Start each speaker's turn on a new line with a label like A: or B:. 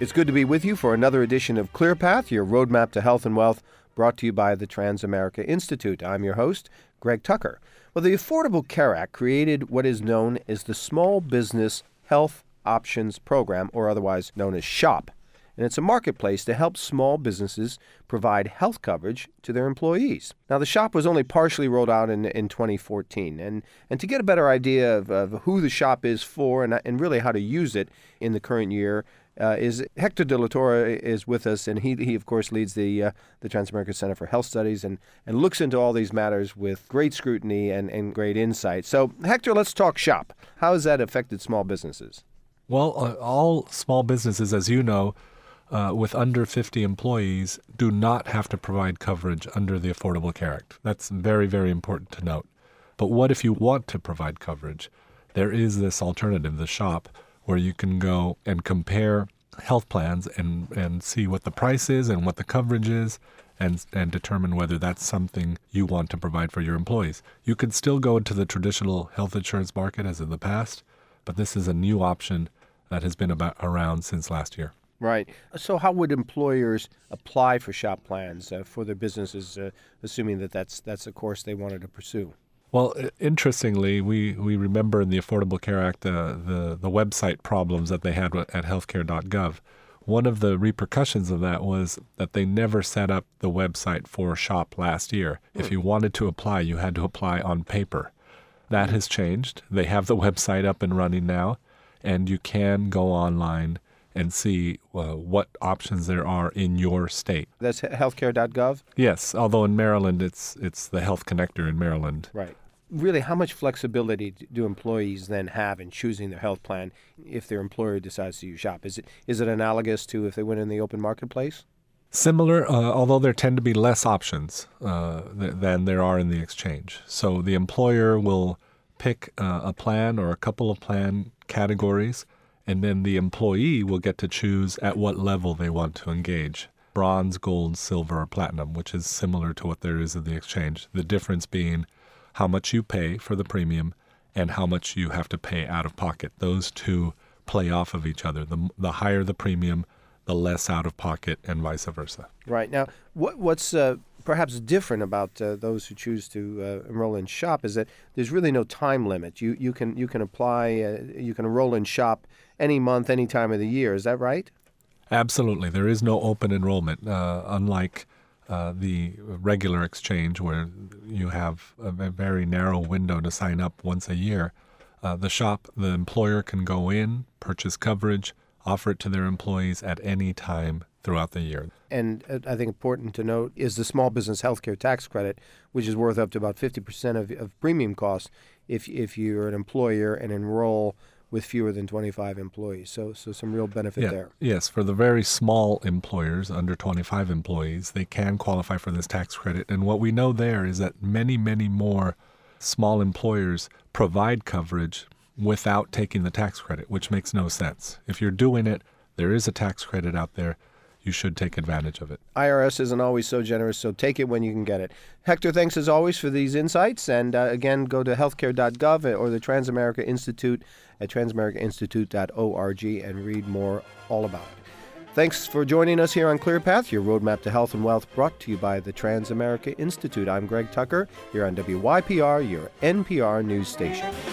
A: It's good to be with you for another edition of ClearPath, your roadmap to health and wealth, brought to you by the Transamerica Institute. I'm your host, Greg Tucker. Well, the Affordable Care Act created what is known as the Small Business Health Options Program, or otherwise known as SHOP. And it's a marketplace to help small businesses provide health coverage to their employees. Now, the SHOP was only partially rolled out in 2014. And to get a better idea of who the SHOP is for and really how to use it in the current year, is Hector De La Torre is with us, and he of course leads the Transamerica Center for Health Studies and looks into all these matters with great scrutiny and great insight. So, Hector, let's talk SHOP. How has that affected small businesses?
B: Well, all small businesses, as you know, with under 50 employees do not have to provide coverage under the Affordable Care Act. That's very, very important to note. But what if you want to provide coverage? There is this alternative, the SHOP, where you can go and compare health plans and see what the price is and what the coverage is and determine whether that's something you want to provide for your employees. You could still go into the traditional health insurance market as in the past, but this is a new option that has been around since last year.
A: Right. So how would employers apply for SHOP plans for their businesses, assuming that that's a course they wanted to pursue?
B: Well, interestingly, we remember in the Affordable Care Act the website problems that they had at healthcare.gov. One of the repercussions of that was that they never set up the website for SHOP last year. If you wanted to apply, you had to apply on paper. That has changed. They have the website up and running now, and you can go online and see what options there are in your state.
A: That's healthcare.gov?
B: Yes, although in Maryland, it's the Health Connector in Maryland.
A: Right. Really, how much flexibility do employees then have in choosing their health plan if their employer decides to use SHOP? Is it analogous to if they went in the open marketplace?
B: Similar, although there tend to be less options than there are in the exchange. So the employer will pick a plan or a couple of plan categories, and then the employee will get to choose at what level they want to engage. Bronze, gold, silver, or platinum, which is similar to what there is in the exchange. The difference being how much you pay for the premium and how much you have to pay out of pocket. Those two play off of each other. The higher the premium, the less out of pocket, and vice versa.
A: Right. Now, what's perhaps different about those who choose to enroll in SHOP is that there's really no time limit. You can apply, you can enroll in SHOP any month, any time of the year. Is that right?
B: Absolutely. There is no open enrollment, unlike the regular exchange where you have a very narrow window to sign up once a year. The SHOP, the employer can go in, purchase coverage, offer it to their employees at any time throughout the year.
A: And I think important to note is the small business healthcare tax credit, which is worth up to about 50% of premium costs if you're an employer and enroll with fewer than 25 employees. So some real benefit there.
B: Yes, for the very small employers, under 25 employees, they can qualify for this tax credit. And what we know there is that many, many more small employers provide coverage without taking the tax credit, which makes no sense. If you're doing it, there is a tax credit out there. You should take advantage of it.
A: IRS isn't always so generous, so take it when you can get it. Hector, thanks as always for these insights. And again, go to healthcare.gov or the Transamerica Institute at transamericainstitute.org and read more all about it. Thanks for joining us here on ClearPath, your roadmap to health and wealth, brought to you by the Transamerica Institute. I'm Greg Tucker here on WYPR, your NPR news station.